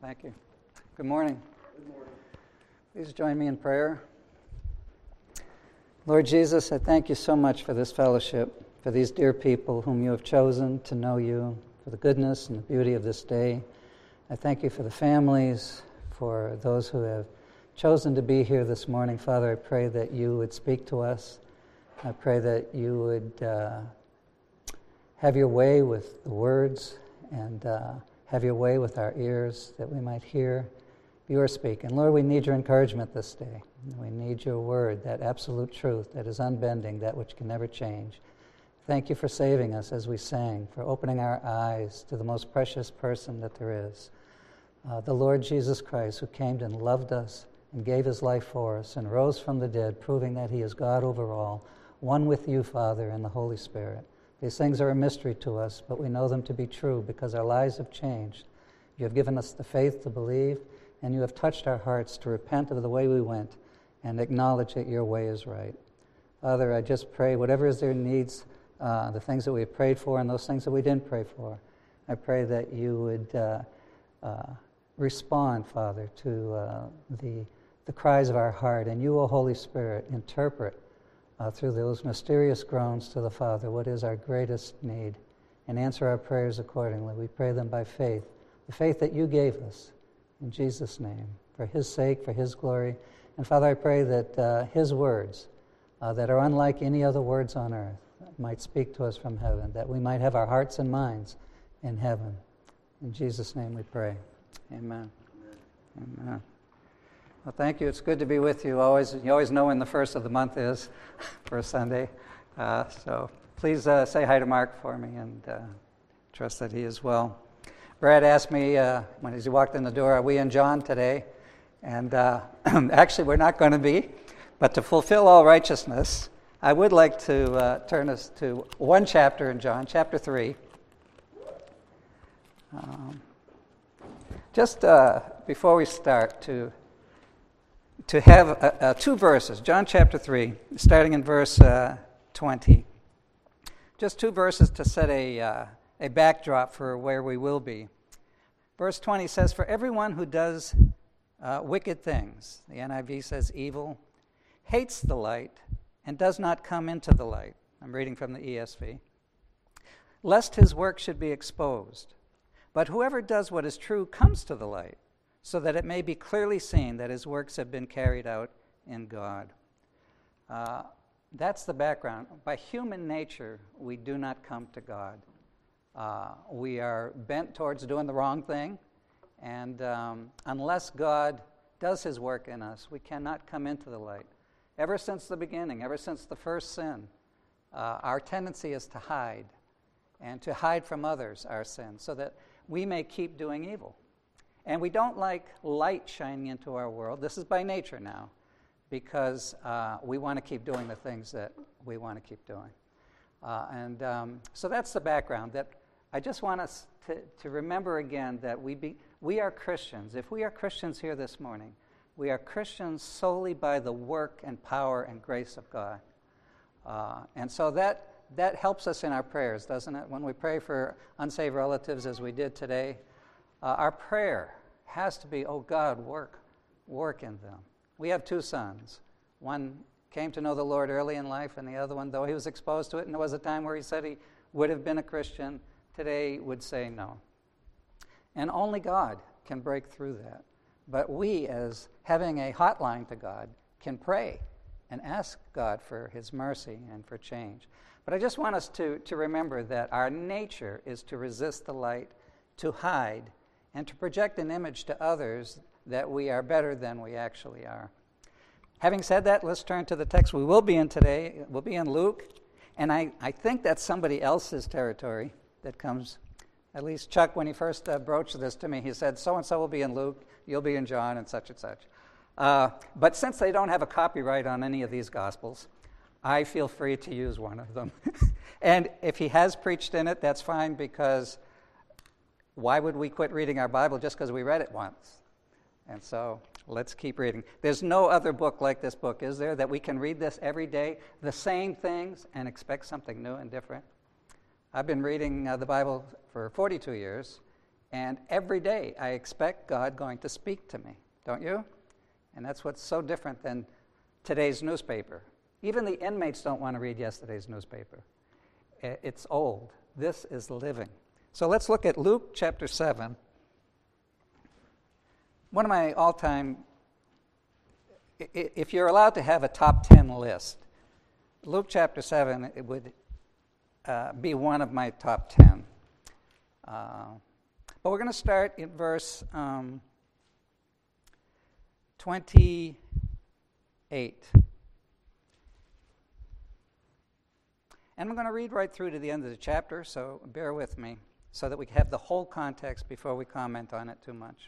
Thank you. Good morning. Good morning. Please join me in prayer. Lord Jesus, I thank you so much for this fellowship, for these dear people whom you have chosen to know you, for the goodness and the beauty of this day. I thank you for the families, for those who have chosen to be here this morning. Father, I pray that you would speak to us. I pray that you would have your way with the words and have your way with our ears, that we might hear your speak. And Lord, we need your encouragement this day. We need your word, that absolute truth that is unbending, that which can never change. Thank you for saving us as we sang, for opening our eyes to the most precious person that there is, the Lord Jesus Christ, who came and loved us and gave his life for us and rose from the dead, proving that he is God over all, one with you, Father, and the Holy Spirit. These things are a mystery to us, but we know them to be true because our lives have changed. You have given us the faith to believe, and you have touched our hearts to repent of the way we went and acknowledge that your way is right. Father, I just pray, whatever is their needs, the things that we have prayed for and those things that we didn't pray for, I pray that you would respond, Father, to the cries of our heart, and you, O Holy Spirit, interpret through those mysterious groans to the Father what is our greatest need, and answer our prayers accordingly. We pray them by faith, the faith that you gave us, in Jesus' name, for his sake, for his glory. And Father, I pray that his words, that are unlike any other words on earth, might speak to us from heaven, that we might have our hearts and minds in heaven. In Jesus' name we pray. Amen. Amen. Amen. Well, thank you. It's good to be with you. You always know when the first of the month is for a Sunday. So please say hi to Mark for me, and trust that he is well. Brad asked me when he walked in the door, are we in John today? And actually, we're not going to be. But to fulfill all righteousness, I would like to turn us to one chapter in John, chapter 3. Just before we start, to have two verses, John chapter 3, starting in verse 20. Just two verses to set a backdrop for where we will be. Verse 20 says, "For everyone who does wicked things," the NIV says evil, "hates the light and does not come into the light." I'm reading from the ESV. "Lest his work should be exposed. But whoever does what is true comes to the light, so that it may be clearly seen that his works have been carried out in God." That's the background. By human nature, we do not come to God. We are bent towards doing the wrong thing, and unless God does his work in us, we cannot come into the light. Ever since the beginning, ever since the first sin, our tendency is to hide, and to hide from others our sin, so that we may keep doing evil. And we don't like light shining into our world. This is by nature now, because we want to keep doing the things that we want to keep doing. So that's the background. That I just want us to remember again that we are Christians. If we are Christians here this morning, we are Christians solely by the work and power and grace of God. And so that helps us in our prayers, doesn't it? When we pray for unsaved relatives, as we did today, our prayer has to be, oh God, work in them. We have two sons. One came to know the Lord early in life, and the other one, though he was exposed to it, and there was a time where he said he would have been a Christian, today would say no. And only God can break through that. But we, as having a hotline to God, can pray and ask God for his mercy and for change. But I just want us to remember that our nature is to resist the light, to hide, and to project an image to others that we are better than we actually are. Having said that, let's turn to the text we will be in today. We'll be in Luke, and I think that's somebody else's territory that comes. At least Chuck, when he first broached this to me, he said, so-and-so will be in Luke, you'll be in John, and such and such. But since they don't have a copyright on any of these Gospels, I feel free to use one of them. And if he has preached in it, that's fine, because why would we quit reading our Bible just because we read it once? And so let's keep reading. There's no other book like this book, is there, that we can read this every day, the same things, and expect something new and different? I've been reading the Bible for 42 years, And every day I expect God going to speak to me, don't you? And that's what's so different than today's newspaper. Even the inmates don't want to read yesterday's newspaper. It's old. This is living. So let's look at Luke chapter 7. One of my all-time, if you're allowed to have a top 10 list, Luke chapter 7, it would be one of my top 10. But we're going to start in verse 28. And I'm going to read right through to the end of the chapter, so bear with me, so that we have the whole context before we comment on it too much.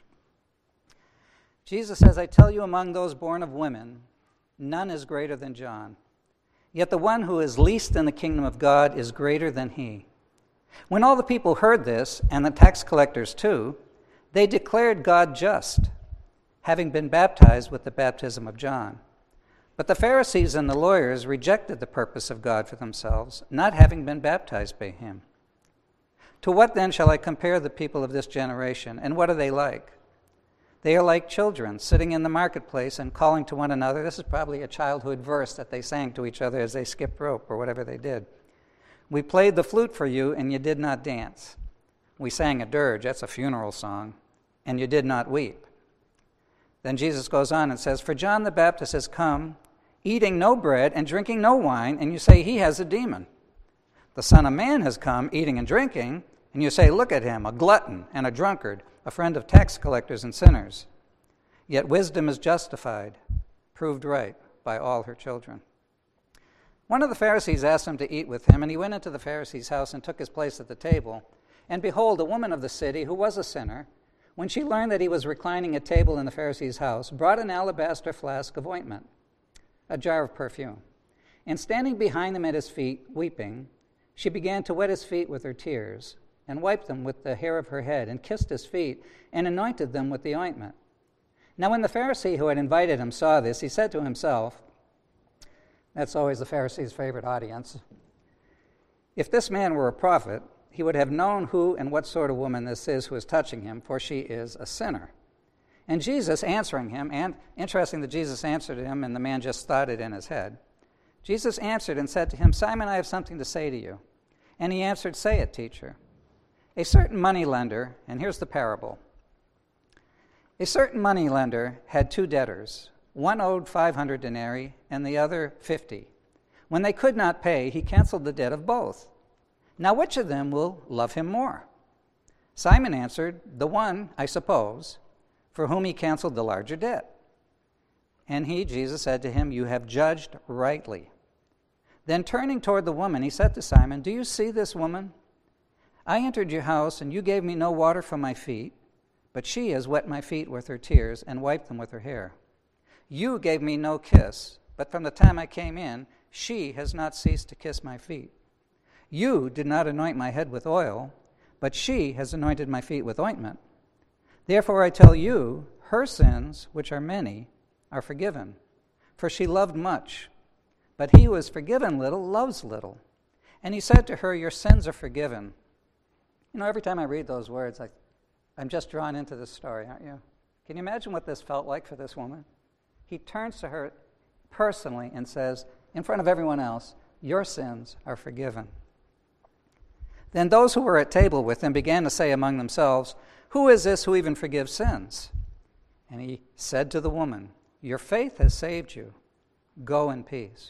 Jesus says, I tell you, among those born of women, none is greater than John. Yet the one who is least in the kingdom of God is greater than he. When all the people heard this, and the tax collectors too, they declared God just, having been baptized with the baptism of John. But the Pharisees and the lawyers rejected the purpose of God for themselves, not having been baptized by him. To what then shall I compare the people of this generation, and what are they like? They are like children sitting in the marketplace and calling to one another. This is probably a childhood verse that they sang to each other as they skipped rope or whatever they did. We played the flute for you, and you did not dance. We sang a dirge, that's a funeral song, and you did not weep. Then Jesus goes on and says, For John the Baptist has come, eating no bread and drinking no wine, and you say he has a demon. The Son of Man has come, eating and drinking, and you say, Look at him, a glutton and a drunkard, a friend of tax collectors and sinners. Yet wisdom is justified, proved right by all her children. One of the Pharisees asked him to eat with him, and he went into the Pharisee's house and took his place at the table. And behold, a woman of the city, who was a sinner, when she learned that he was reclining at table in the Pharisee's house, brought an alabaster flask of ointment, a jar of perfume. And standing behind him at his feet, weeping, she began to wet his feet with her tears, and wiped them with the hair of her head, and kissed his feet, and anointed them with the ointment. Now when the Pharisee who had invited him saw this, he said to himself, that's always the Pharisee's favorite audience, if this man were a prophet, he would have known who and what sort of woman this is who is touching him, for she is a sinner. And Jesus answering him, and interesting that Jesus answered him, and the man just thought it in his head. Jesus answered and said to him, Simon, I have something to say to you. And he answered, Say it, teacher. A certain moneylender, and here's the parable. A certain moneylender had two debtors. One owed 500 denarii and the other 50. When they could not pay, he canceled the debt of both. Now which of them will love him more? Simon answered, The one, I suppose, for whom he canceled the larger debt. And he, Jesus, said to him, You have judged rightly. Then turning toward the woman, he said to Simon, Do you see this woman? I entered your house, and you gave me no water for my feet, but she has wet my feet with her tears and wiped them with her hair. You gave me no kiss, but from the time I came in, she has not ceased to kiss my feet. You did not anoint my head with oil, but she has anointed my feet with ointment. Therefore I tell you, her sins, which are many, are forgiven, for she loved much. But he who is forgiven little loves little. And he said to her, Your sins are forgiven. You know, every time I read those words, I'm just drawn into this story, aren't you? Can you imagine what this felt like for this woman? He turns to her personally and says, in front of everyone else, Your sins are forgiven. Then those who were at table with him began to say among themselves, Who is this who even forgives sins? And he said to the woman, Your faith has saved you. Go in peace.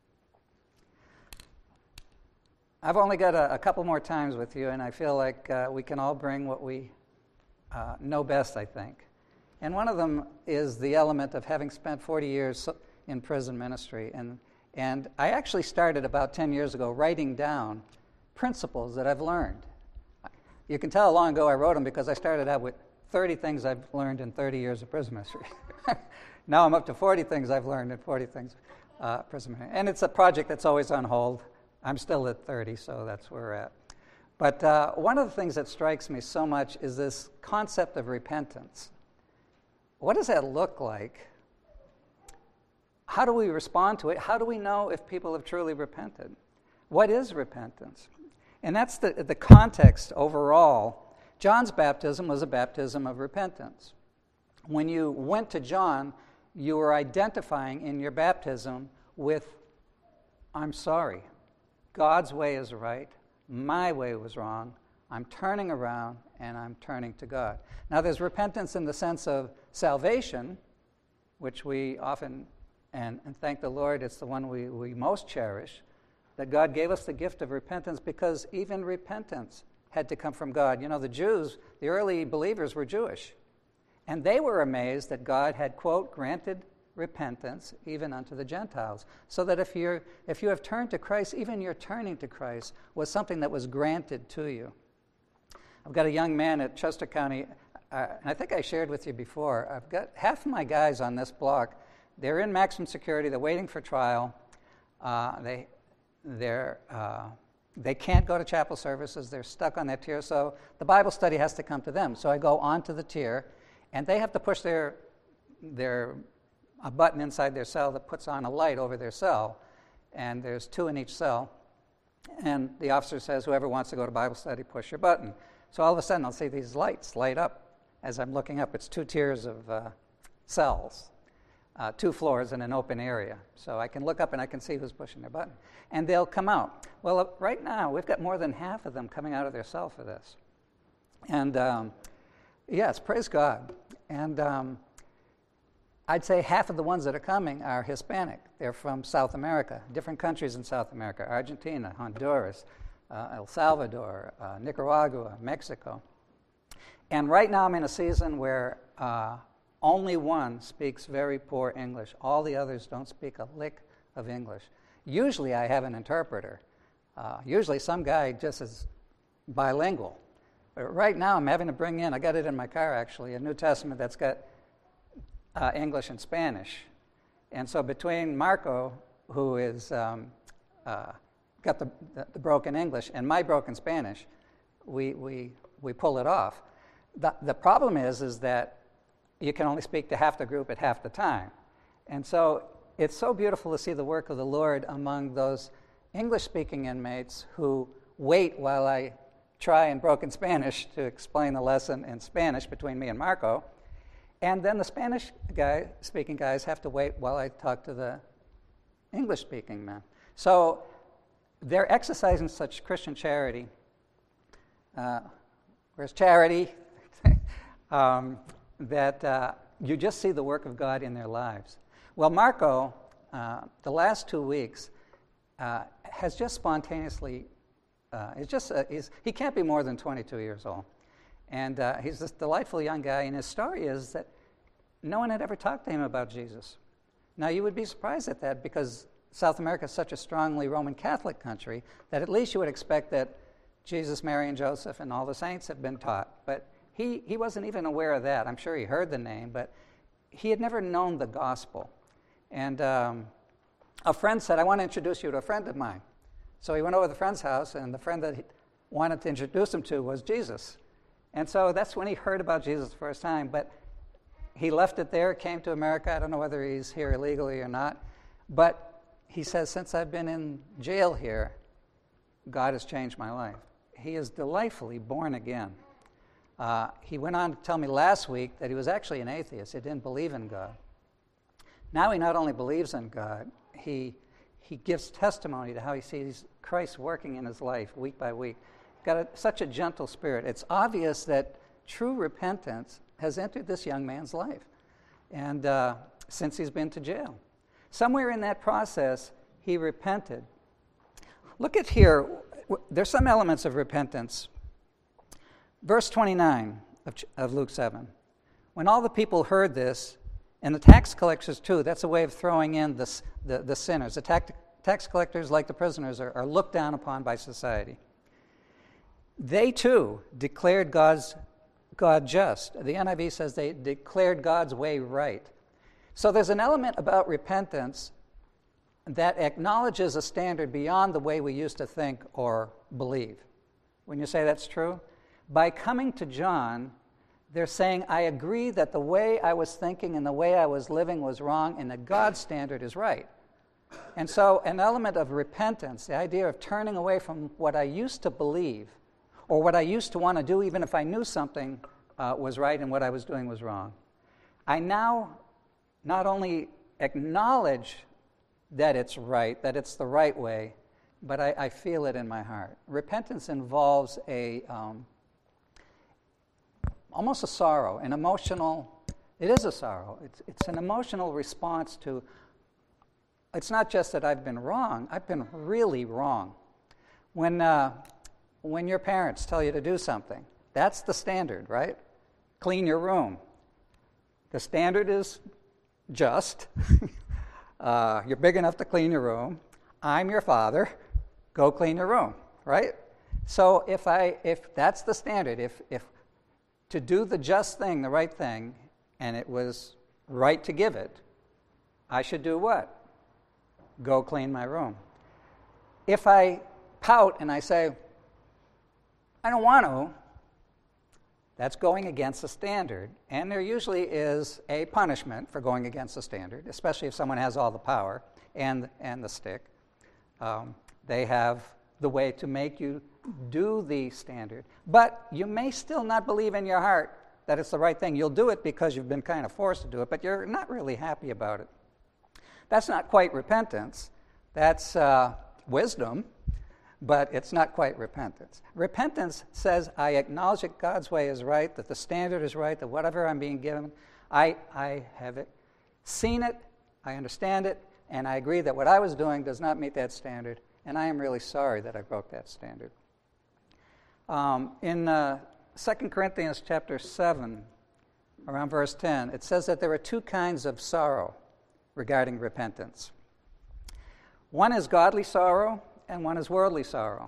I've only got a couple more times with you, and I feel like we can all bring what we know best, I think. And one of them is the element of having spent 40 years in prison ministry. And I actually started about 10 years ago writing down principles that I've learned. You can tell how long ago I wrote them because I started out with 30 things I've learned in 30 years of prison ministry. Now I'm up to 40 things I've learned in 40 things prison ministry. And it's a project that's always on hold. I'm still at 30, so that's where we're at. But one of the things that strikes me so much is this concept of repentance. What does that look like? How do we respond to it? How do we know if people have truly repented? What is repentance? And that's the context overall John's baptism was a baptism of repentance. When you went to John, you were identifying in your baptism with, I'm sorry, God's way is right, my way was wrong, I'm turning around and I'm turning to God. Now there's repentance in the sense of salvation, which we often, and thank the Lord, it's the one we most cherish, that God gave us the gift of repentance because even repentance had to come from God. You know, the Jews, the early believers were Jewish, and they were amazed that God had, quote, granted repentance even unto the Gentiles, so that if you have turned to Christ, even your turning to Christ was something that was granted to you. I've got a young man at Chester County, and I think I shared with you before, I've got half of my guys on this block, they're in maximum security, they're waiting for trial, they can't go to chapel services, they're stuck on their tier, so the Bible study has to come to them. So I go onto the tier, and they have to push a button inside their cell that puts on a light over their cell, and there's 2 in each cell, and the officer says, whoever wants to go to Bible study, push your button. So all of a sudden I'll see these lights light up as I'm looking up. It's 2 tiers of cells, 2 floors in an open area. So I can look up and I can see who's pushing their button. And they'll come out. Well, right now we've got more than half of them coming out of their cell for this. And yes, praise God. And I'd say half of the ones that are coming are Hispanic. They're from South America, different countries in South America, Argentina, Honduras, El Salvador, Nicaragua, Mexico. And right now I'm in a season where only one speaks very poor English. All the others don't speak a lick of English. Usually I have an interpreter. Usually some guy just is bilingual. But right now I'm having to bring in, I got it in my car actually, a New Testament that's got English and Spanish. And so between Marco, who is got the broken English, and my broken Spanish, we pull it off. The problem is that you can only speak to half the group at half the time. And so it's so beautiful to see the work of the Lord among those English-speaking inmates who wait while I try in broken Spanish to explain the lesson in Spanish between me and Marco. And then the Spanish-speaking guys have to wait while I talk to the English-speaking men. So they're exercising such Christian charity. Where's charity? That you just see the work of God in their lives. Well, Marco, the last 2 weeks, has just spontaneously, he can't be more than 22 years old. And he's this delightful young guy, and his story is that no one had ever talked to him about Jesus. Now, you would be surprised at that because South America is such a strongly Roman Catholic country that at least you would expect that Jesus, Mary, and Joseph and all the saints have been taught. But he wasn't even aware of that. I'm sure he heard the name, but he had never known the gospel. And a friend said, I want to introduce you to a friend of mine. So he went over to the friend's house, and the friend that he wanted to introduce him to was Jesus. And so that's when he heard about Jesus the first time. But he left it there, came to America. I don't know whether he's here illegally or not. But he says, since I've been in jail here, God has changed my life. He is delightfully born again. He went on to tell me last week that he was actually an atheist. He didn't believe in God. Now he not only believes in God, he gives testimony to how he sees Christ working in his life week by week. Got such a gentle spirit. It's obvious that true repentance has entered this young man's life, and since he's been to jail. Somewhere in that process, he repented. Look at here. There's some elements of repentance. Verse 29 of Luke 7. When all the people heard this, and the tax collectors too, that's a way of throwing in the sinners. The tax collectors, like the prisoners, are looked down upon by society. They too declared God just. The NIV says they declared God's way right. So there's an element about repentance that acknowledges a standard beyond the way we used to think or believe. When you say that's true, by coming to John, they're saying, I agree that the way I was thinking and the way I was living was wrong, and that God's standard is right. And so an element of repentance, the idea of turning away from what I used to believe, or what I used to want to do even if I knew something was right and what I was doing was wrong. I now not only acknowledge that it's right, that it's the right way, but I feel it in my heart. Repentance involves almost a sorrow, an emotional. It is a sorrow. It's an emotional response to. It's not just that I've been wrong. I've been really wrong. When your parents tell you to do something, that's the standard, right? Clean your room. The standard is just. You're big enough to clean your room. I'm your father. Go clean your room, right? So if that's the standard, if to do the just thing, the right thing, and it was right to give it, I should do what? Go clean my room. If I pout and I say, I don't want to, that's going against the standard. And there usually is a punishment for going against the standard, especially if someone has all the power and the stick. They have the way to make you do the standard. But you may still not believe in your heart that it's the right thing. You'll do it because you've been kind of forced to do it, but you're not really happy about it. That's not quite repentance. That's wisdom, but it's not quite repentance. Repentance says, I acknowledge that God's way is right, that the standard is right, that whatever I'm being given, I have seen it, I understand it, and I agree that what I was doing does not meet that standard, and I am really sorry that I broke that standard. In 2 Corinthians chapter 7, around verse 10, it says that there are two kinds of sorrow regarding repentance. One is godly sorrow, and one is worldly sorrow.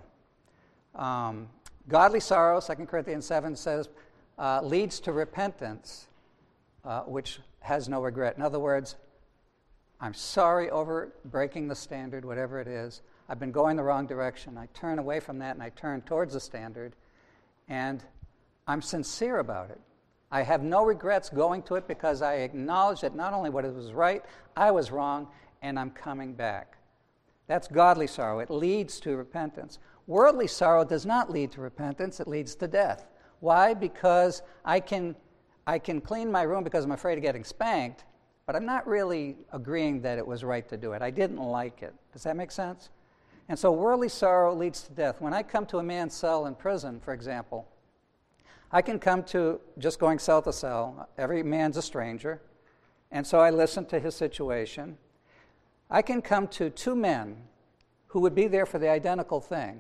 Godly sorrow, 2 Corinthians 7 says, leads to repentance, which has no regret. In other words, I'm sorry over breaking the standard, whatever it is. I've been going the wrong direction. I turn away from that and I turn towards the standard, and I'm sincere about it. I have no regrets going to it because I acknowledge that not only what it was right, I was wrong, and I'm coming back. That's godly sorrow. It leads to repentance. Worldly sorrow does not lead to repentance. It leads to death. Why? Because I can clean my room because I'm afraid of getting spanked, but I'm not really agreeing that it was right to do it. I didn't like it. Does that make sense? And so worldly sorrow leads to death. When I come to a man's cell in prison, for example, I can come to just going cell to cell. Every man's a stranger. And so I listen to his situation. I can come to two men who would be there for the identical thing.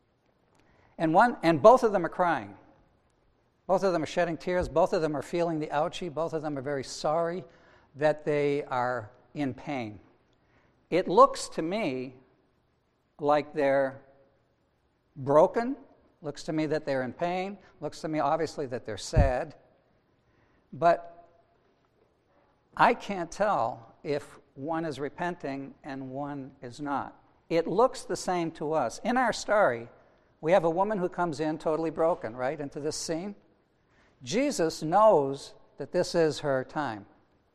And both of them are crying. Both of them are shedding tears. Both of them are feeling the ouchie. Both of them are very sorry that they are in pain. It looks to me like they're broken. Looks to me that they're in pain. Looks to me, obviously, that they're sad. But I can't tell if one is repenting and one is not. It looks the same to us. In our story, we have a woman who comes in totally broken, right, into this scene. Jesus knows that this is her time.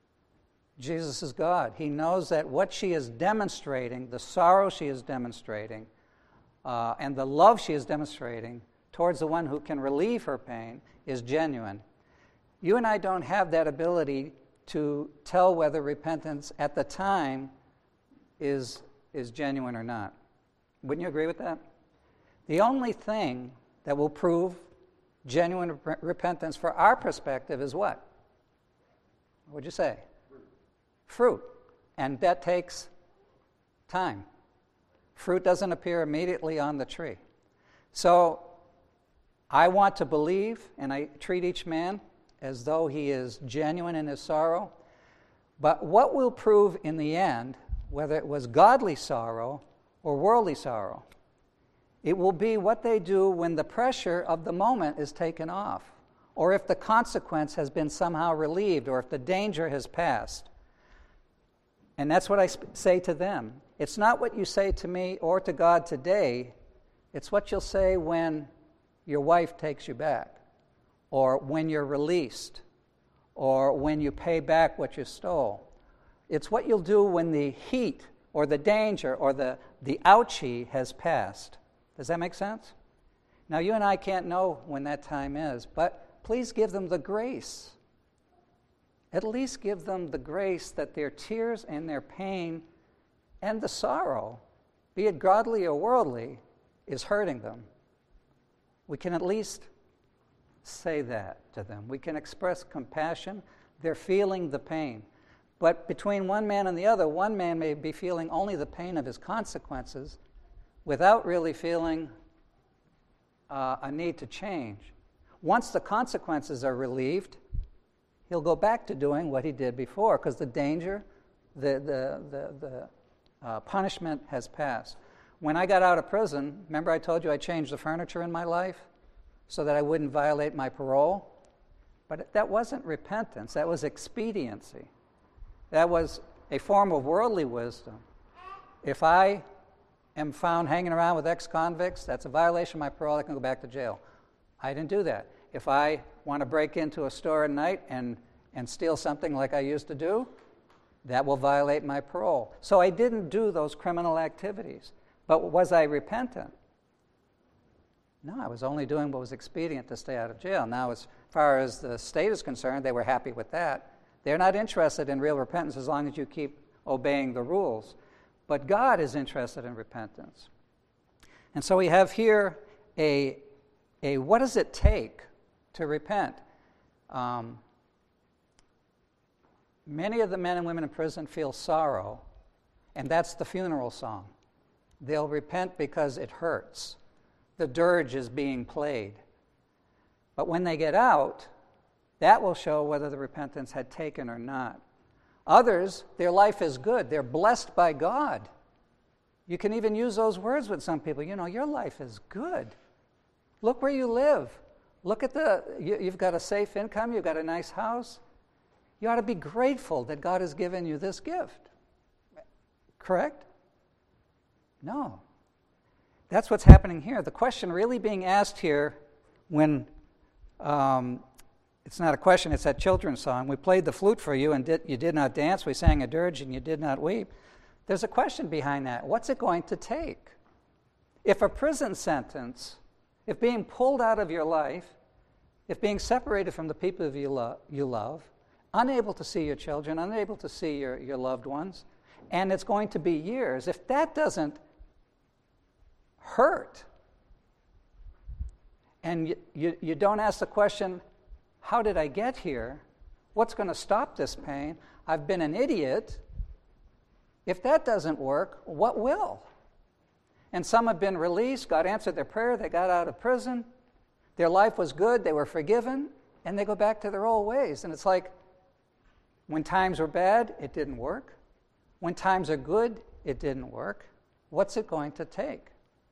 Jesus is God. He knows that what she is demonstrating, the sorrow she is demonstrating, and the love she is demonstrating towards the one who can relieve her pain is genuine. You and I don't have that ability to tell whether repentance at the time is genuine or not. Wouldn't you agree with that? The only thing that will prove genuine repentance for our perspective is what? What would you say? Fruit. And that takes time. Fruit doesn't appear immediately on the tree. So I want to believe, and I treat each man as though he is genuine in his sorrow. But what will prove in the end, whether it was godly sorrow or worldly sorrow, it will be what they do when the pressure of the moment is taken off, or if the consequence has been somehow relieved, or if the danger has passed. And that's what I say to them. It's not what you say to me or to God today. It's what you'll say when your wife takes you back, or when you're released, or when you pay back what you stole. It's what you'll do when the heat or the danger or the ouchie has passed. Does that make sense? Now, you and I can't know when that time is, but please give them the grace. At least give them the grace that their tears and their pain and the sorrow, be it godly or worldly, is hurting them. We can at least say that to them. We can express compassion. They're feeling the pain. But between one man and the other, one man may be feeling only the pain of his consequences without really feeling a need to change. Once the consequences are relieved, he'll go back to doing what he did before because the danger, the punishment has passed. When I got out of prison, remember I told you I changed the furniture in my life so that I wouldn't violate my parole? But that wasn't repentance. That was expediency. That was a form of worldly wisdom. If I am found hanging around with ex-convicts, that's a violation of my parole. I can go back to jail. I didn't do that. If I want to break into a store at night and steal something like I used to do, that will violate my parole. So I didn't do those criminal activities. But was I repentant? No, I was only doing what was expedient to stay out of jail. Now, as far as the state is concerned, they were happy with that. They're not interested in real repentance as long as you keep obeying the rules. But God is interested in repentance. And so we have here a what does it take to repent? Many of the men and women in prison feel sorrow, and that's the funeral song. They'll repent because it hurts. The dirge is being played. But when they get out, that will show whether the repentance had taken or not. Others, their life is good. They're blessed by God. You can even use those words with some people. You know, your life is good. Look where you live. Look at you've got a safe income. You've got a nice house. You ought to be grateful that God has given you this gift. Correct? No. That's what's happening here. The question really being asked here when it's not a question, it's that children's song. We played the flute for you and you did not dance. We sang a dirge and you did not weep. There's a question behind that. What's it going to take? If a prison sentence, if being pulled out of your life, if being separated from the people you love, unable to see your children, unable to see your loved ones, and it's going to be years, if that doesn't hurt, and you don't ask the question, how did I get here? What's going to stop this pain? I've been an idiot. If that doesn't work, what will? And some have been released. God answered their prayer. They got out of prison. Their life was good. They were forgiven. And they go back to their old ways. And it's like, when times were bad, it didn't work. When times are good, it didn't work. What's it going to take?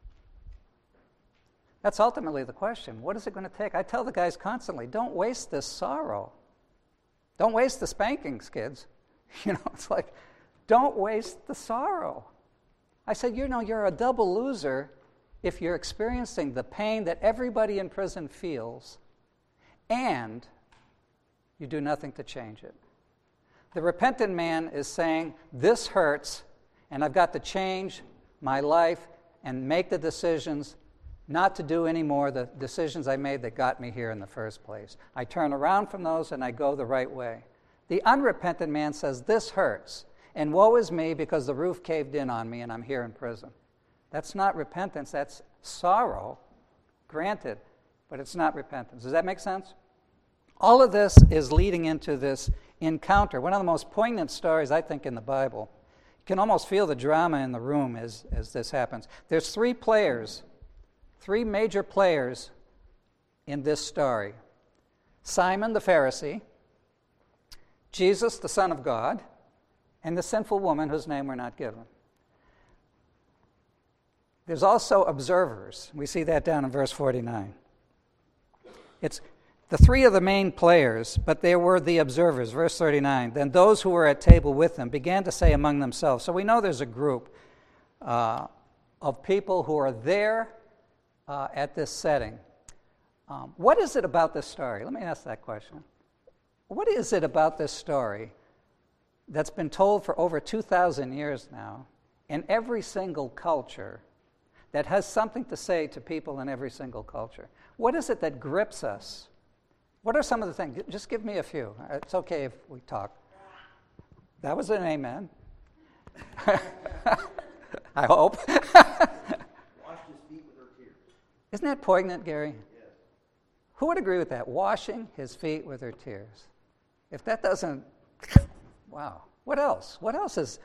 That's ultimately the question. What is it going to take? I tell the guys constantly, don't waste this sorrow. Don't waste the spankings, kids. You know, it's like, don't waste the sorrow. I said, you know, you're a double loser if you're experiencing the pain that everybody in prison feels and you do nothing to change it. The repentant man is saying, this hurts, and I've got to change my life and make the decisions not to do any more the decisions I made that got me here in the first place. I turn around from those and I go the right way. The unrepentant man says, this hurts, and woe is me because the roof caved in on me and I'm here in prison. That's not repentance, that's sorrow, granted, but it's not repentance. Does that make sense? All of this is leading into this encounter. One of the most poignant stories, I think, in the Bible. You can almost feel the drama in the room as this happens. There's three major players in this story. Simon the Pharisee, Jesus the Son of God, and the sinful woman whose name we're not given. There's also observers. We see that down in verse 49. It's the three of the main players, but there were the observers. Verse 39, then those who were at table with them began to say among themselves. So we know there's a group of people who are there at this setting. What is it about this story? Let me ask that question. What is it about this story that's been told for over 2,000 years now in every single culture that has something to say to people in every single culture? What is it that grips us? What are some of the things? Just give me a few. It's okay if we talk. That was an amen. I hope. Washed his feet with her tears. Isn't that poignant, Gary? Yes. Who would agree with that? Washing his feet with her tears. If that doesn't, wow. What else? What else is,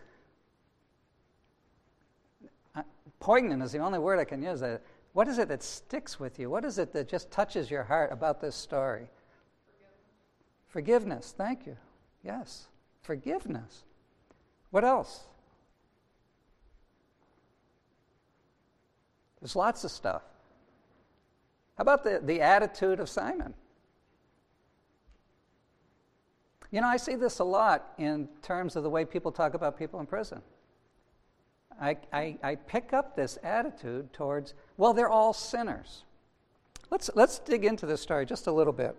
poignant is the only word I can use. What is it that sticks with you? What is it that just touches your heart about this story? Forgiveness. Thank you. Yes. Forgiveness. What else? There's lots of stuff. How about the attitude of Simon? You know, I see this a lot in terms of the way people talk about people in prison. I pick up this attitude towards, well, they're all sinners. Let's dig into this story just a little bit.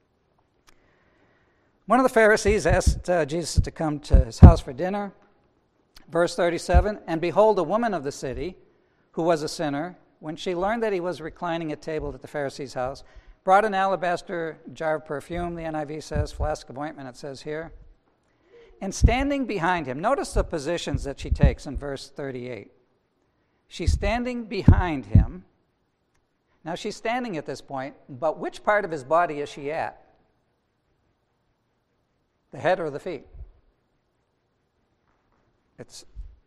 One of the Pharisees asked Jesus to come to his house for dinner. Verse 37, and behold, a woman of the city, who was a sinner, when she learned that he was reclining at table at the Pharisee's house, brought an alabaster jar of perfume, the NIV says, flask of ointment, it says here. And standing behind him, notice the positions that she takes in verse 38. She's standing behind him. Now she's standing at this point, but which part of his body is she at? The head or the feet? It's,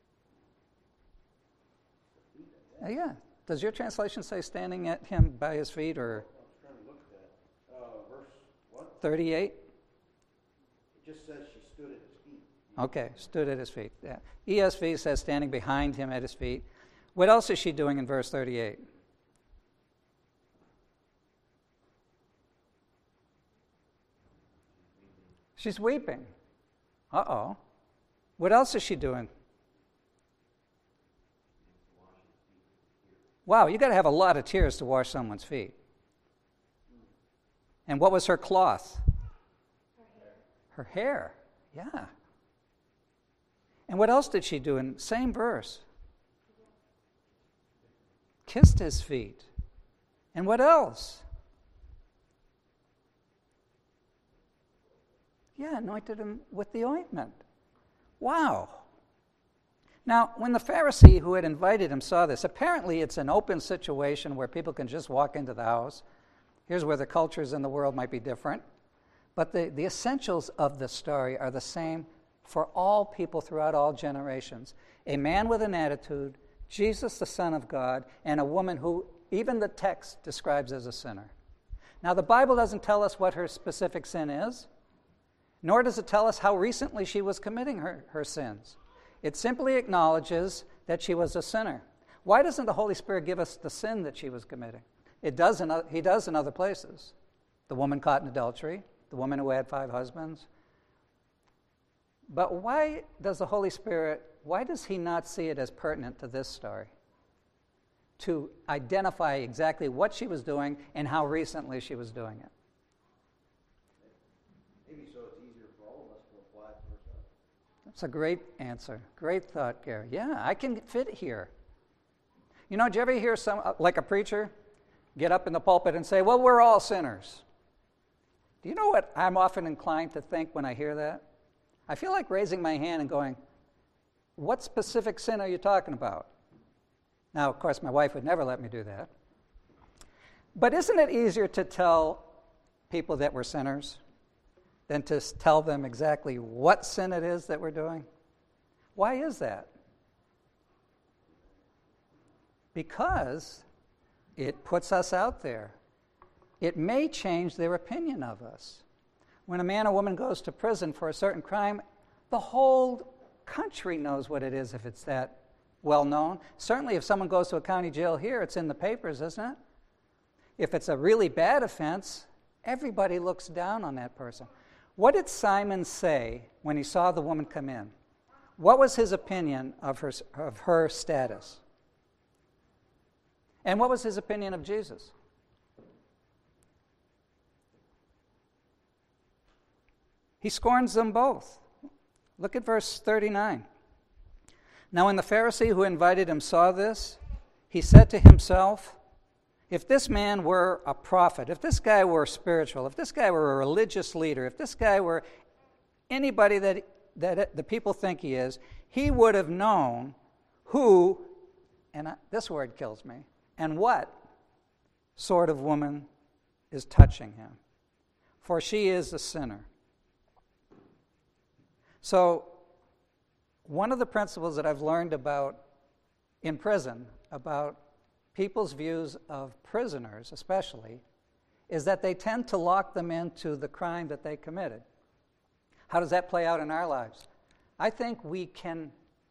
yeah. Does your translation say standing at him by his feet, or? I was trying to look at that. Verse what? 38? It just says she stood at his feet. Okay, stood at his feet. Yeah. ESV says standing behind him at his feet. What else is she doing in verse 38? She's weeping. Uh-oh. What else is she doing? Wow, you got to have a lot of tears to wash someone's feet. And what was her cloth? Her hair. Yeah. And what else did she do in same verse? Kissed his feet. And what else? Yeah, anointed him with the ointment. Wow. Now, when the Pharisee who had invited him saw this, apparently it's an open situation where people can just walk into the house. Here's where the cultures in the world might be different. But the essentials of the story are the same for all people throughout all generations. A man with an attitude, Jesus the Son of God, and a woman who even the text describes as a sinner. Now, the Bible doesn't tell us what her specific sin is, nor does it tell us how recently she was committing her sins. It simply acknowledges that she was a sinner. Why doesn't the Holy Spirit give us the sin that she was committing? He does in other places. The woman caught in adultery, the woman who had 5 husbands. But why does the Holy Spirit, why does he not see it as pertinent to this story? To identify exactly what she was doing and how recently she was doing it. Maybe so it's easier for all of us to apply it to ourselves. That's a great answer. Great thought, Gary. Yeah, I can fit here. You know, did you ever hear like a preacher get up in the pulpit and say, well, we're all sinners? Do you know what I'm often inclined to think when I hear that? I feel like raising my hand and going, what specific sin are you talking about? Now, of course, my wife would never let me do that. But isn't it easier to tell people that we're sinners than to tell them exactly what sin it is that we're doing? Why is that? Because it puts us out there. It may change their opinion of us. When a man or woman goes to prison for a certain crime, the whole country knows what it is if it's that well known. Certainly if someone goes to a county jail here, it's in the papers, isn't it? If it's a really bad offense, everybody looks down on that person. What did Simon say when he saw the woman come in? What was his opinion of her status? And what was his opinion of Jesus? He scorns them both. Look at verse 39. Now when the Pharisee who invited him saw this, he said to himself, if this man were a prophet, if this guy were spiritual, if this guy were a religious leader, if this guy were anybody that the people think he is, he would have known who, and this word kills me, and what sort of woman is touching him. For she is a sinner. So, one of the principles that I've learned about in prison, about people's views of prisoners especially, is that they tend to lock them into the crime that they committed. How does that play out in our lives? I think we can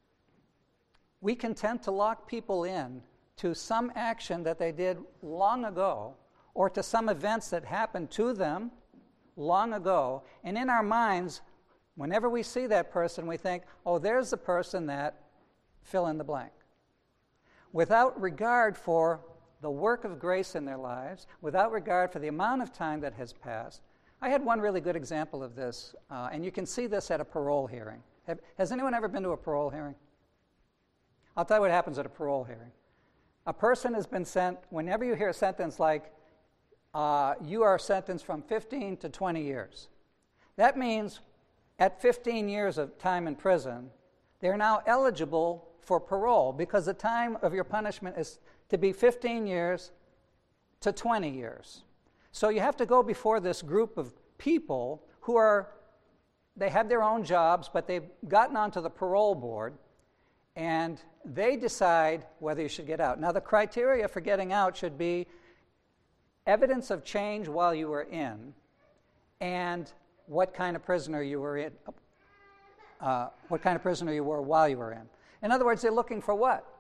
tend to lock people in to some action that they did long ago, or to some events that happened to them long ago, and in our minds, whenever we see that person, we think, oh, there's the person that fill in the blank. Without regard for the work of grace in their lives, without regard for the amount of time that has passed. I had one really good example of this, and you can see this at a parole hearing. Has anyone ever been to a parole hearing? I'll tell you what happens at a parole hearing. A person has been sent, whenever you hear a sentence like, you are sentenced from 15 to 20 years. That means at 15 years of time in prison, they're now eligible for parole because the time of your punishment is to be 15 years to 20 years. So you have to go before this group of people who they have their own jobs, but they've gotten onto the parole board, and they decide whether you should get out. Now, the criteria for getting out should be evidence of change while you were in, and what kind of prisoner you were in, what kind of prisoner you were while you were in. In other words, they're looking for what?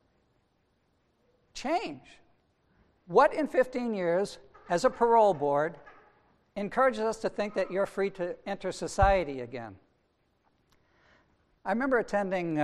Change. What in 15 years, as a parole board, encourages us to think that you're free to enter society again? I remember attending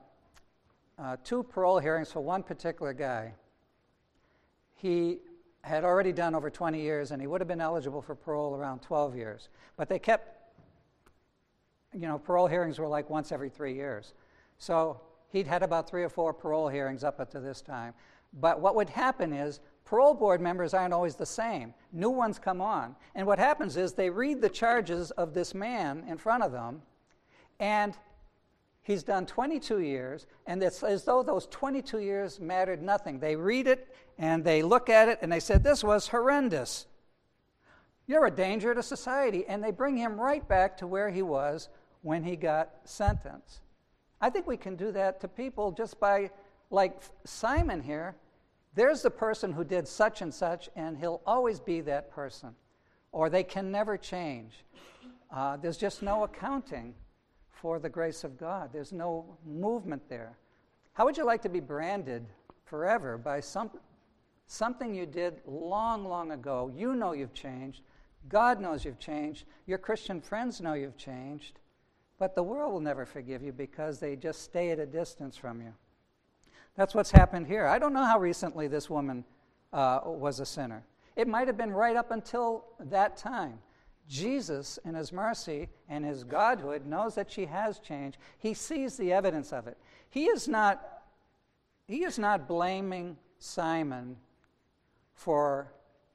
2 parole hearings for one particular guy. He had already done over 20 years, and he would have been eligible for parole around 12 years. But they kept, parole hearings were like once every 3 years. So he'd had about 3 or 4 parole hearings up to this time. But what would happen is parole board members aren't always the same. New ones come on. And what happens is they read the charges of this man in front of them, and he's done 22 years, and it's as though those 22 years mattered nothing. They read it, and they look at it, and they said, this was horrendous. You're a danger to society. And they bring him right back to where he was when he got sentenced. I think we can do that to people just by, like Simon here, there's the person who did such and such, and he'll always be that person. Or they can never change. There's just no accounting for the grace of God. There's no movement there. How would you like to be branded forever by something you did long, long ago? You know you've changed. God knows you've changed. Your Christian friends know you've changed. But the world will never forgive you because they just stay at a distance from you. That's what's happened here. I don't know how recently this woman was a sinner. It might have been right up until that time. Jesus, in his mercy and his godhood, knows that she has changed. He sees the evidence of it. He is not blaming Simon for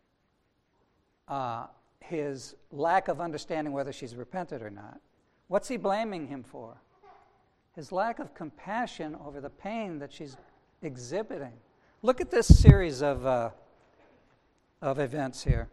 his lack of understanding whether she's repented or not. What's he blaming him for? His lack of compassion over the pain that she's exhibiting. Look at this series of events here.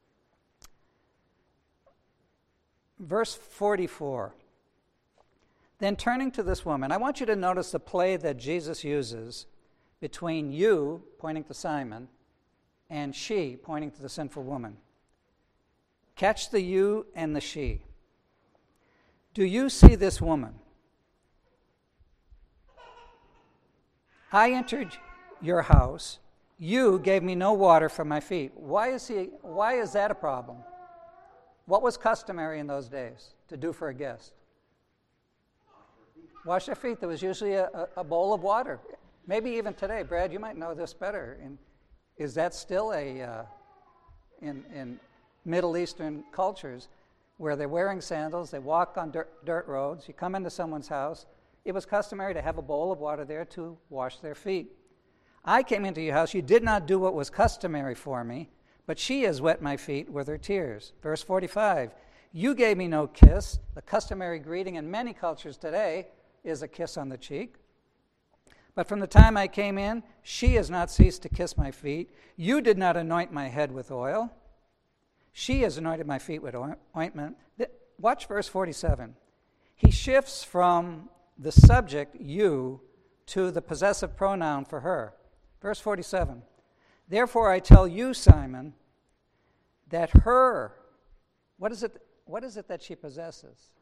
Verse 44. Then turning to this woman, I want you to notice the play that Jesus uses between you, pointing to Simon, and she, pointing to the sinful woman. Catch the you and the she. Do you see this woman? I entered your house. You gave me no water for my feet. Why is that a problem? What was customary in those days to do for a guest? Wash their feet. There was usually a bowl of water. Maybe even today. Brad, you might know this better. Is that still in Middle Eastern cultures where they're wearing sandals, they walk on dirt roads, you come into someone's house, it was customary to have a bowl of water there to wash their feet. I came into your house. You did not do what was customary for me, but she has wet my feet with her tears. Verse 45, you gave me no kiss. The customary greeting in many cultures today is a kiss on the cheek. But from the time I came in, she has not ceased to kiss my feet. You did not anoint my head with oil. She has anointed my feet with ointment. Watch verse 47. He shifts from the subject, you, to the possessive pronoun for her. Verse 47. Therefore I tell you, Simon, that her, what is it that she possesses?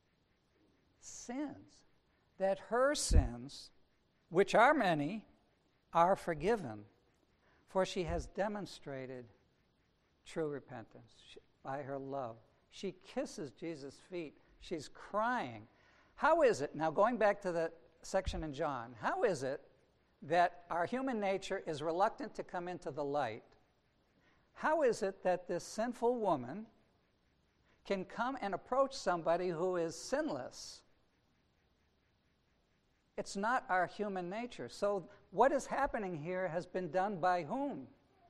Sins. That her sins, which are many, are forgiven, for she has demonstrated true repentance by her love. She kisses Jesus' feet. She's crying. How is it, now going back to the section in John, how is it that our human nature is reluctant to come into the light? How is it that this sinful woman can come and approach somebody who is sinless? It's not our human nature. So what is happening here has been done by whom?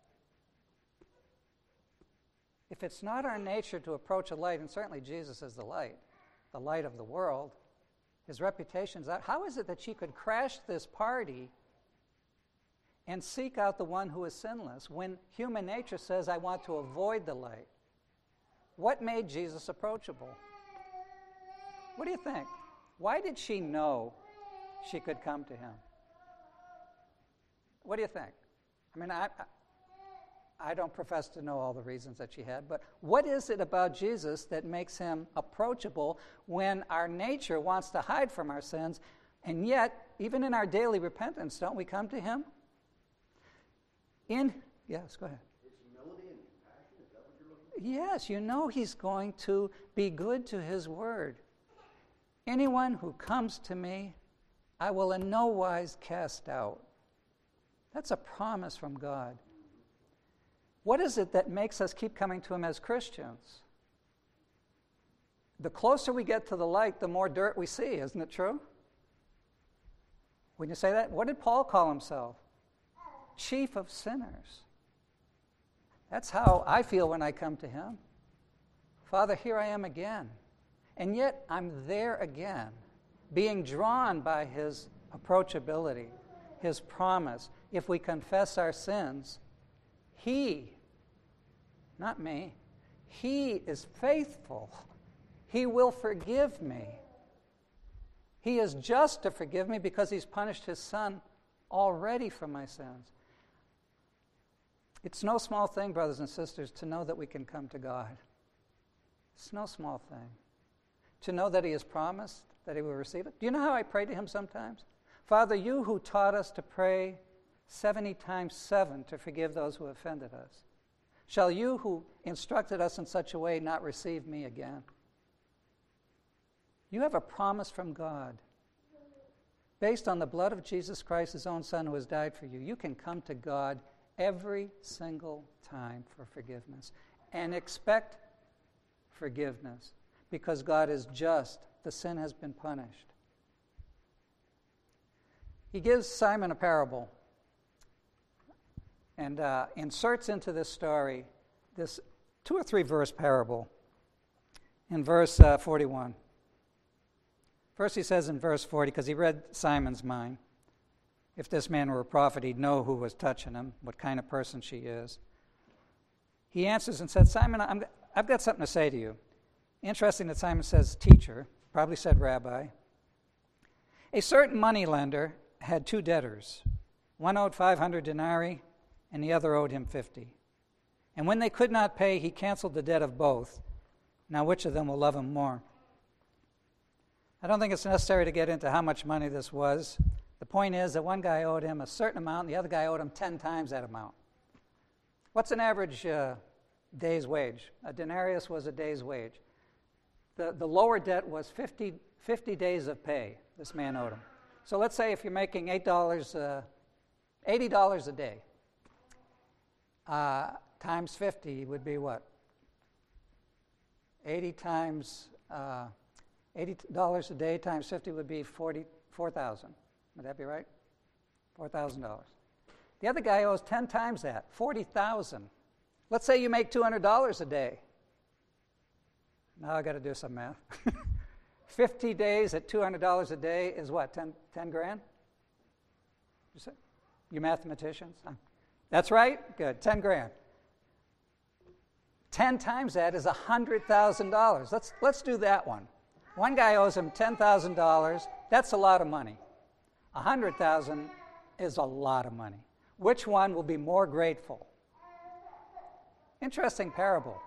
If it's not our nature to approach a light, and certainly Jesus is the light of the world, his reputation's out. How is it that she could crash this party and seek out the one who is sinless when human nature says, I want to avoid the light? What made Jesus approachable? What do you think? Why did she know she could come to him? What do you think? I mean, I don't profess to know all the reasons that she had, but what is it about Jesus that makes him approachable when our nature wants to hide from our sins, and yet, even in our daily repentance, don't we come to him? Yes, go ahead. It's humility and compassion. Is that what you're looking for? Yes, you know he's going to be good to his word. Anyone who comes to me, I will in no wise cast out. That's a promise from God. What is it that makes us keep coming to him as Christians? The closer we get to the light, the more dirt we see, isn't it true? When you say that, what did Paul call himself? Chief of sinners. That's how I feel when I come to him. Father, here I am again. And yet I'm there again, being drawn by his approachability, his promise. If we confess our sins, he, not me, he is faithful. He will forgive me. He is just to forgive me because he's punished his son already for my sins. It's no small thing, brothers and sisters, to know that we can come to God. It's no small thing. To know that he has promised that he will receive it. Do you know how I pray to him sometimes? Father, you who taught us to pray 70 times 7 to forgive those who offended us, shall you who instructed us in such a way not receive me again? You have a promise from God. Based on the blood of Jesus Christ, his own son who has died for you, you can come to God every single time for forgiveness and expect forgiveness because God is just. The sin has been punished. He gives Simon a parable and inserts into this story this 2 or 3 verse parable in verse 41. First he says in verse 40, because he read Simon's mind, if this man were a prophet, he'd know who was touching him, what kind of person she is. He answers and said, Simon, I've got something to say to you. Interesting that Simon says teacher, probably said rabbi. A certain moneylender had 2 debtors. One owed 500 denarii, and the other owed him 50. And when they could not pay, he canceled the debt of both. Now which of them will love him more? I don't think it's necessary to get into how much money this was. The point is that one guy owed him a certain amount, and the other guy owed him 10 times that amount. What's an average day's wage? A denarius was a day's wage. The lower debt was 50 days of pay this man owed him. So let's say if you're making $80 a day, times 50 would be what? 80 times $80 a day times 50 would be $4,000. Would that be right? $4,000. The other guy owes 10 times that, 40,000. Let's say you make $200 a day. Now I got to do some math. 50 days at $200 a day is what, 10 grand? You mathematicians? That's right? Good, 10 grand. 10 times that is $100,000. Let's do that one. One guy owes him $10,000. That's a lot of money. $100,000 is a lot of money. Which one will be more grateful? Interesting parable.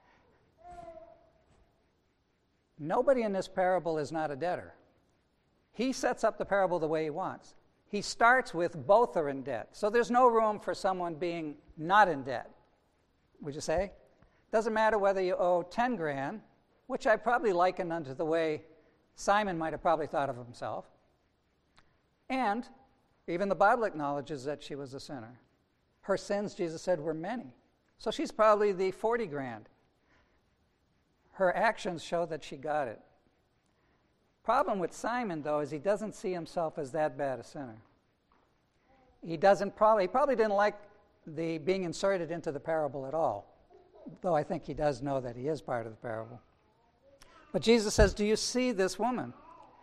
Nobody in this parable is not a debtor. He sets up the parable the way he wants. He starts with both are in debt. So there's no room for someone being not in debt. Would you say? Doesn't matter whether you owe 10 grand, which I probably liken unto the way Simon might have probably thought of himself. And even the Bible acknowledges that she was a sinner. Her sins, Jesus said, were many. So she's probably the 40 grand. Her actions show that she got it. Problem with Simon, though, is he doesn't see himself as that bad a sinner. He probably didn't like the being inserted into the parable at all, though I think he does know that he is part of the parable. But Jesus says, do you see this woman?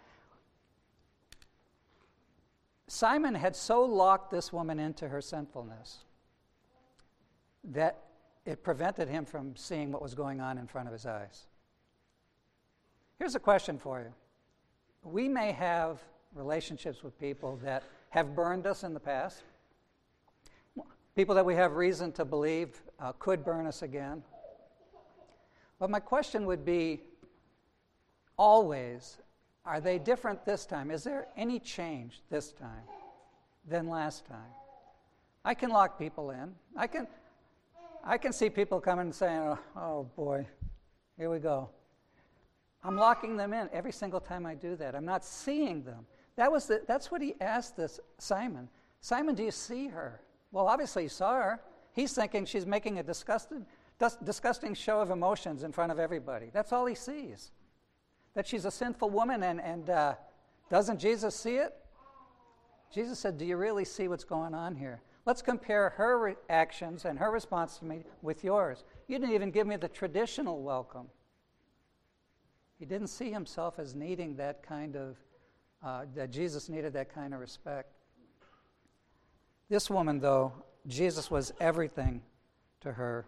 Simon had so locked this woman into her sinfulness that it prevented him from seeing what was going on in front of his eyes. Here's a question for you. We may have relationships with people that have burned us in the past, people that we have reason to believe could burn us again. But my question would be, always, are they different this time? Is there any change this time than last time? I can lock people in. I can see people coming and saying, oh boy, here we go. I'm locking them in every single time I do that. I'm not seeing them. That's what he asked this Simon. Simon, do you see her? Well, obviously he saw her. He's thinking she's making a disgusting show of emotions in front of everybody. That's all he sees. That she's a sinful woman, and doesn't Jesus see it? Jesus said, do you really see what's going on here? Let's compare her actions and her response to me with yours. You didn't even give me the traditional welcome. He didn't see himself as needing that kind of, that Jesus needed that kind of respect. This woman, though, Jesus was everything to her.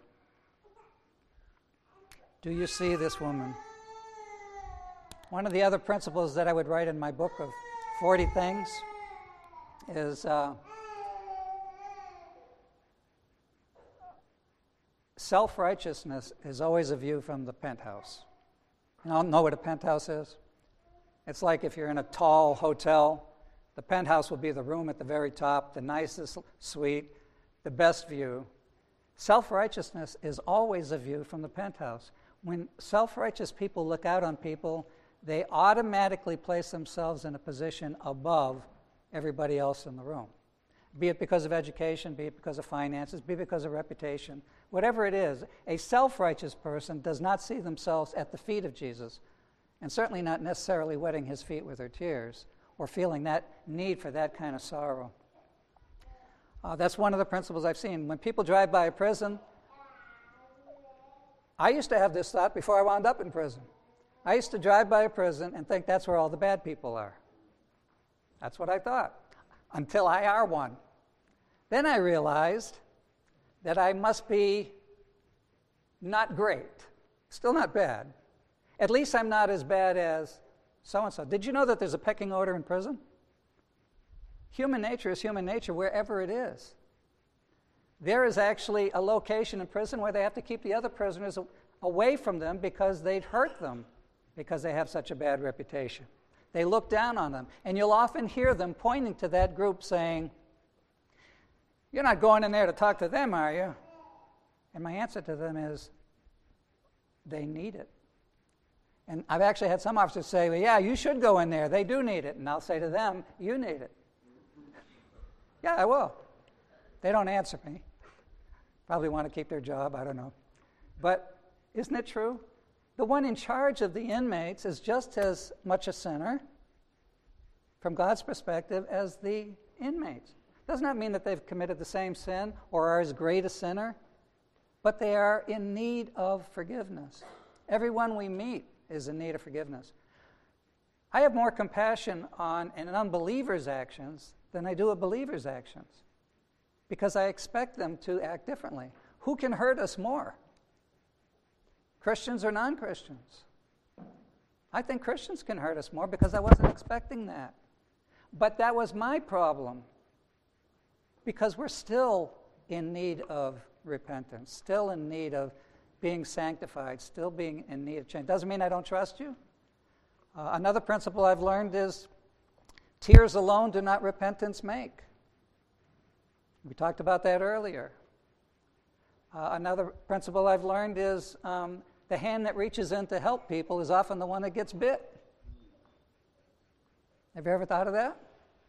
Do you see this woman? One of the other principles that I would write in my book of 40 things is self-righteousness is always a view from the penthouse. You all know what a penthouse is? It's like if you're in a tall hotel, the penthouse will be the room at the very top, the nicest suite, the best view. Self-righteousness is always a view from the penthouse. When self-righteous people look out on people, they automatically place themselves in a position above everybody else in the room. Be it because of education, be it because of finances, be it because of reputation. Whatever it is, a self-righteous person does not see themselves at the feet of Jesus, and certainly not necessarily wetting his feet with her tears or feeling that need for that kind of sorrow. That's one of the principles I've seen. When people drive by a prison, I used to have this thought before I wound up in prison. I used to drive by a prison and think that's where all the bad people are. That's what I thought, until I are one. Then I realized that I must be not great, still not bad. At least I'm not as bad as so-and-so. Did you know that there's a pecking order in prison? Human nature is human nature wherever it is. There is actually a location in prison where they have to keep the other prisoners away from them because they'd hurt them because they have such a bad reputation. They look down on them. And you'll often hear them pointing to that group saying, "You're not going in there to talk to them, are you?" And my answer to them is, they need it. And I've actually had some officers say, "Well, yeah, you should go in there. They do need it." And I'll say to them, "You need it." Yeah, I will. They don't answer me. Probably want to keep their job, I don't know. But isn't it true? The one in charge of the inmates is just as much a sinner from God's perspective as the inmates. Does not mean that they've committed the same sin or are as great a sinner, but they are in need of forgiveness. Everyone we meet is in need of forgiveness. I have more compassion on an unbeliever's actions than I do a believer's actions, because I expect them to act differently. Who can hurt us more? Christians or non-Christians? I think Christians can hurt us more because I wasn't expecting that. But that was my problem, because we're still in need of repentance, still in need of being sanctified, still being in need of change. Doesn't mean I don't trust you. Another principle I've learned is tears alone do not repentance make. We talked about that earlier. Another principle I've learned is the hand that reaches in to help people is often the one that gets bit. Have you ever thought of that?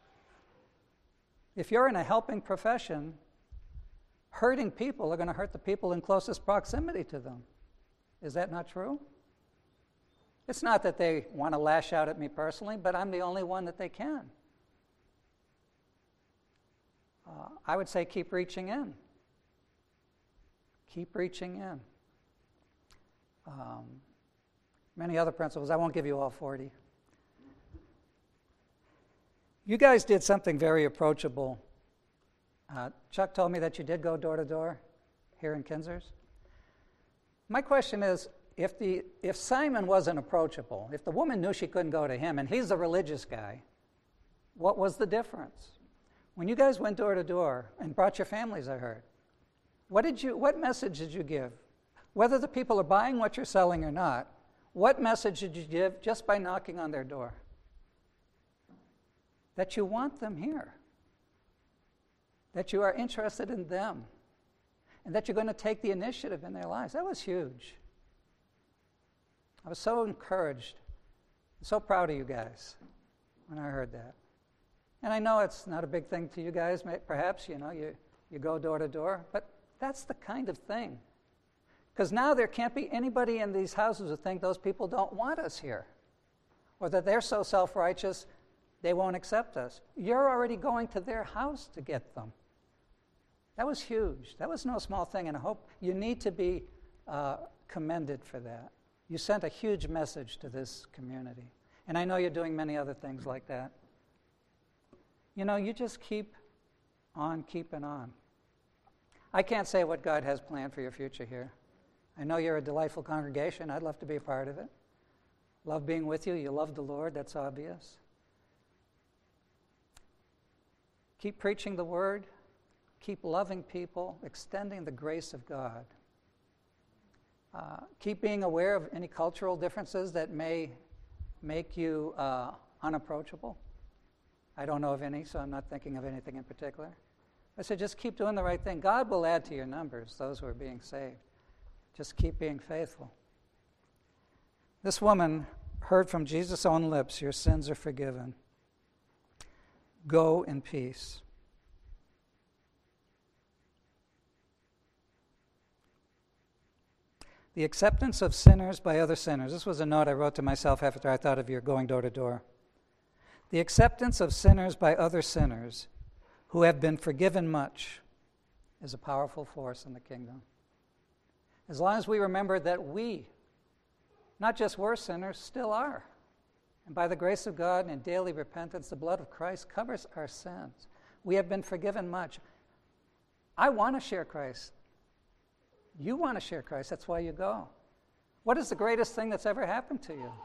If you're in a helping profession, hurting people are going to hurt the people in closest proximity to them. Is that not true? It's not that they want to lash out at me personally, but I'm the only one that they can. I would say keep reaching in. Keep reaching in. Many other principles. I won't give you all 40. You guys did something very approachable. Chuck told me that you did go door to door here in Kinzers. My question is, if Simon wasn't approachable, if the woman knew she couldn't go to him, and he's a religious guy, what was the difference? When you guys went door to door and brought your families, I heard, what message did you give? Whether the people are buying what you're selling or not, what message did you give just by knocking on their door? That you want them here. That you are interested in them. And that you're going to take the initiative in their lives. That was huge. I was so encouraged, so proud of you guys when I heard that. And I know it's not a big thing to you guys, perhaps, you go door to door, but that's the kind of thing. Because now there can't be anybody in these houses who think those people don't want us here, or that they're so self-righteous they won't accept us. You're already going to their house to get them. That was huge. That was no small thing, and I hope you need to be commended for that. You sent a huge message to this community. And I know you're doing many other things like that. You just keep on keeping on. I can't say what God has planned for your future here. I know you're a delightful congregation. I'd love to be a part of it. Love being with you. You love the Lord. That's obvious. Keep preaching the word. Keep loving people, extending the grace of God. Keep being aware of any cultural differences that may make you unapproachable. I don't know of any, so I'm not thinking of anything in particular. I said just keep doing the right thing. God will add to your numbers those who are being saved. Just keep being faithful. This woman heard from Jesus' own lips, your sins are forgiven. Go in peace. The acceptance of sinners by other sinners. This was a note I wrote to myself after I thought of your going door to door. The acceptance of sinners by other sinners who have been forgiven much is a powerful force in the kingdom. As long as we remember that we, not just were sinners, still are. And by the grace of God and in daily repentance, the blood of Christ covers our sins. We have been forgiven much. I want to share Christ. You want to share Christ. That's why you go. What is the greatest thing that's ever happened to you?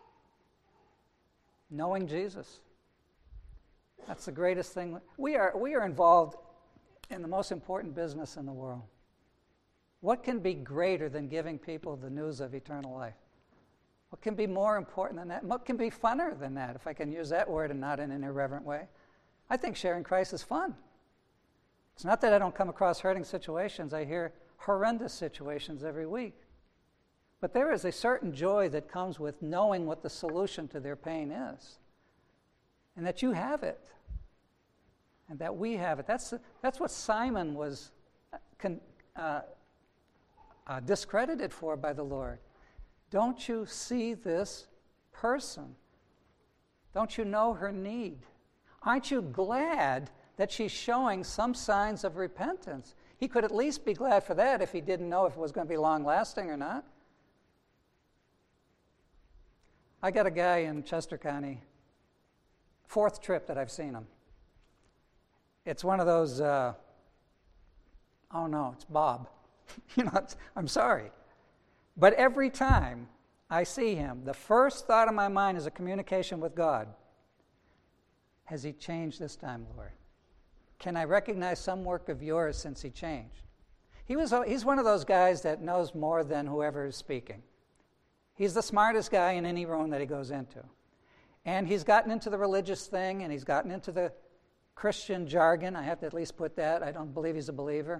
Knowing Jesus. That's the greatest thing. We are involved in the most important business in the world. What can be greater than giving people the news of eternal life? What can be more important than that? What can be funner than that, if I can use that word and not in an irreverent way? I think sharing Christ is fun. It's not that I don't come across hurting situations. I hear horrendous situations every week. But there is a certain joy that comes with knowing what the solution to their pain is. And that you have it. And that we have it. That's what Simon was discredited for by the Lord. Don't you see this person? Don't you know her need? Aren't you glad that she's showing some signs of repentance. He could at least be glad for that if he didn't know if it was going to be long-lasting or not. I got a guy in Chester County, fourth trip that I've seen him. It's one of those, oh no, it's Bob. I'm sorry. But every time I see him, the first thought in my mind is a communication with God. Has he changed this time, Lord? Can I recognize some work of yours since he changed? He's one of those guys that knows more than whoever is speaking. He's the smartest guy in any room that he goes into. And he's gotten into the religious thing, and he's gotten into the Christian jargon. I have to at least put that. I don't believe he's a believer.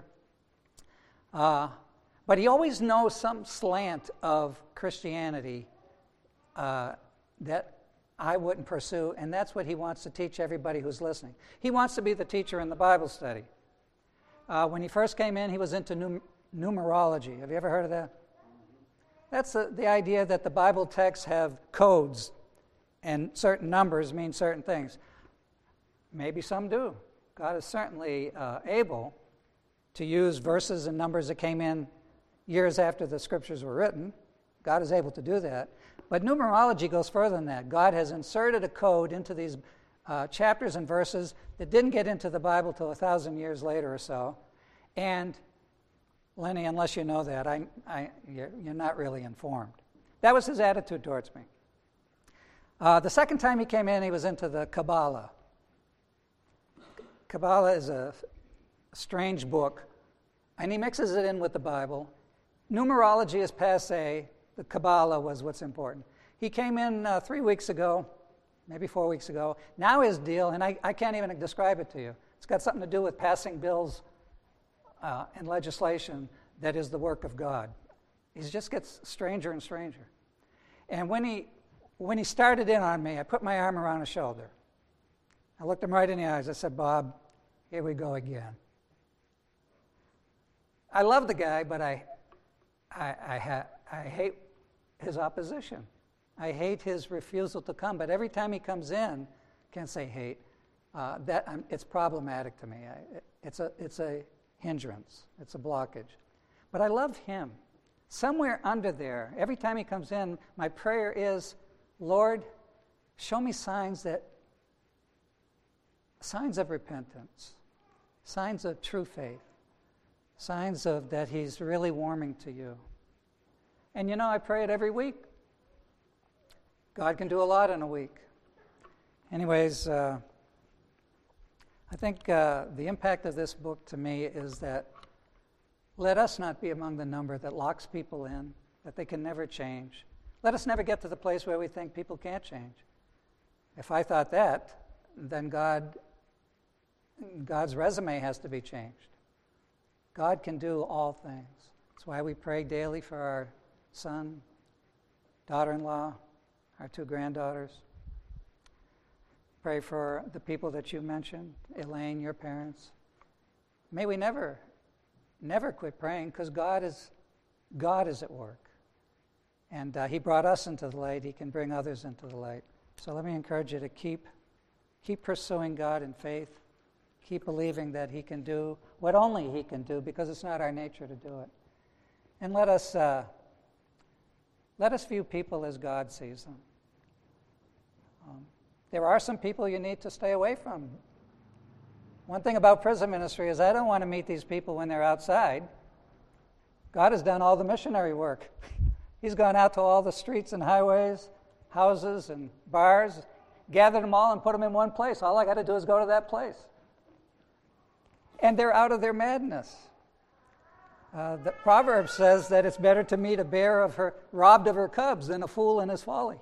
But he always knows some slant of Christianity that I wouldn't pursue, and that's what he wants to teach everybody who's listening. He wants to be the teacher in the Bible study. When he first came in, he was into numerology. Have you ever heard of that? That's the idea that the Bible texts have codes, and certain numbers mean certain things. Maybe some do. God is certainly able to use verses and numbers that came in years after the scriptures were written. God is able to do that. But numerology goes further than that. God has inserted a code into these chapters and verses that didn't get into the Bible till 1,000 years later or so. And, Lenny, unless you know that, you're not really informed. That was his attitude towards me. The second time he came in, he was into the Kabbalah. Kabbalah is a strange book, and he mixes it in with the Bible. Numerology is passé. The Kabbalah was what's important. He came in 3 weeks ago, maybe 4 weeks ago. Now his deal, and I can't even describe it to you, it's got something to do with passing bills and legislation that is the work of God. He just gets stranger and stranger. And when he started in on me, I put my arm around his shoulder. I looked him right in the eyes. I said, Bob, here we go again. I love the guy, but I hate his opposition. I hate his refusal to come. But every time he comes in, can't say hate. It's problematic to me. It's a hindrance. It's a blockage. But I love him. Somewhere under there, every time he comes in, my prayer is, Lord, show me signs of repentance, signs of true faith, signs of that he's really warming to you. And I pray it every week. God can do a lot in a week. Anyways, I think the impact of this book to me is that let us not be among the number that locks people in, that they can never change. Let us never get to the place where we think people can't change. If I thought that, then God's resume has to be changed. God can do all things. That's why we pray daily for our son, daughter-in-law, our 2 granddaughters. Pray for the people that you mentioned, Elaine, your parents. May we never quit praying, because God is at work. And he brought us into the light. He can bring others into the light. So let me encourage you to keep pursuing God in faith. Keep believing that he can do what only he can do, because it's not our nature to do it. And let us view people as God sees them. There are some people you need to stay away from. One thing about prison ministry is I don't want to meet these people when they're outside. God has done all the missionary work. He's gone out to all the streets and highways, houses and bars, gathered them all and put them in one place. All I got to do is go to that place. And they're out of their madness. The proverb says that it's better to meet a bear robbed of her cubs than a fool in his folly.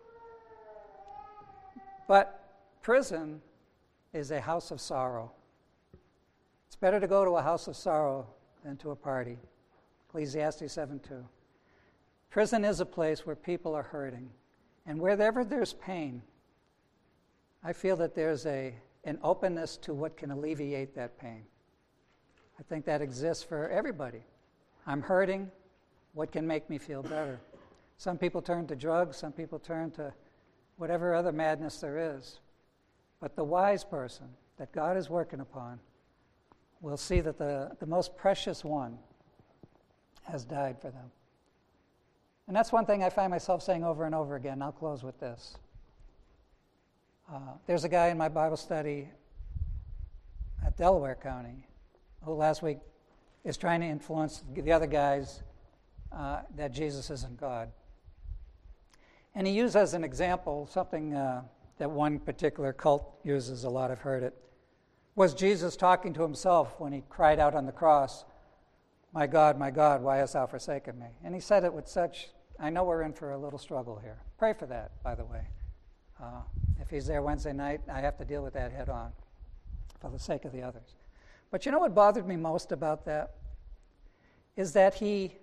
But prison is a house of sorrow. It's better to go to a house of sorrow than to a party. Ecclesiastes 7:2. Prison is a place where people are hurting. And wherever there's pain, I feel that there's an openness to what can alleviate that pain. I think that exists for everybody. I'm hurting. What can make me feel better? Some people turn to drugs. Some people turn to whatever other madness there is. But the wise person, that God is working upon will see that the most precious one has died for them. And that's one thing I find myself saying over and over again. I'll close with this. There's a guy in my Bible study at Delaware County who last week is trying to influence the other guys that Jesus isn't God. And he used as an example something that one particular cult uses a lot. I've heard it. Was Jesus talking to himself when he cried out on the cross, my God, why hast thou forsaken me?" And he said it with such, I know we're in for a little struggle here. Pray for that, by the way. If he's there Wednesday night, I have to deal with that head on for the sake of the others. But you know what bothered me most about that? Is that he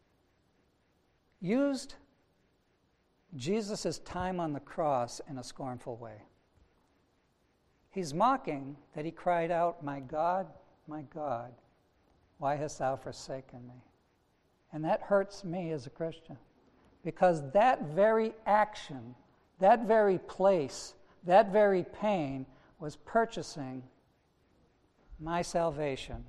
used Jesus' time on the cross in a scornful way. He's mocking that he cried out, my God, why hast thou forsaken me?" And that hurts me as a Christian, because that very action, that very place, that very pain was purchasing my salvation.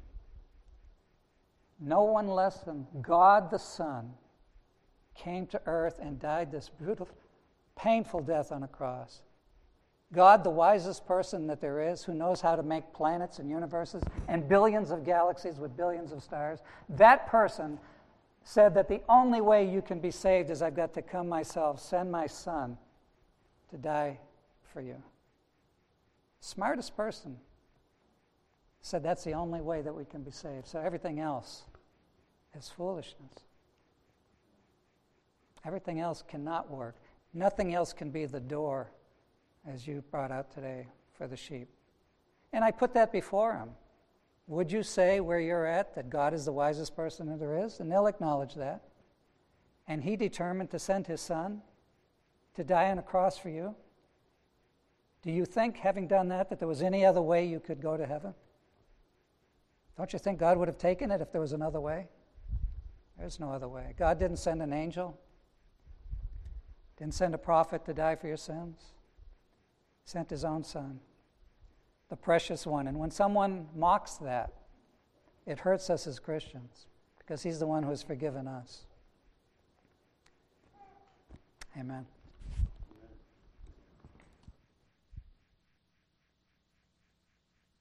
No one less than God the Son came to earth and died this brutal, painful death on a cross. God, the wisest person that there is, who knows how to make planets and universes and billions of galaxies with billions of stars, that person said that the only way you can be saved is I've got to come myself, send my Son to die for you. Smartest person said that's the only way that we can be saved. So everything else is foolishness. Everything else cannot work. Nothing else can be the door, as you brought out today, for the sheep. And I put that before him. Would you say where you're at that God is the wisest person that there is? And they'll acknowledge that. And he determined to send his Son to die on a cross for you. Do you think, having done that, that there was any other way you could go to heaven? Don't you think God would have taken it if there was another way? There's no other way. God didn't send an angel. Didn't send a prophet to die for your sins. Sent his own Son, the precious one. And when someone mocks that, it hurts us as Christians, because he's the one who has forgiven us. Amen.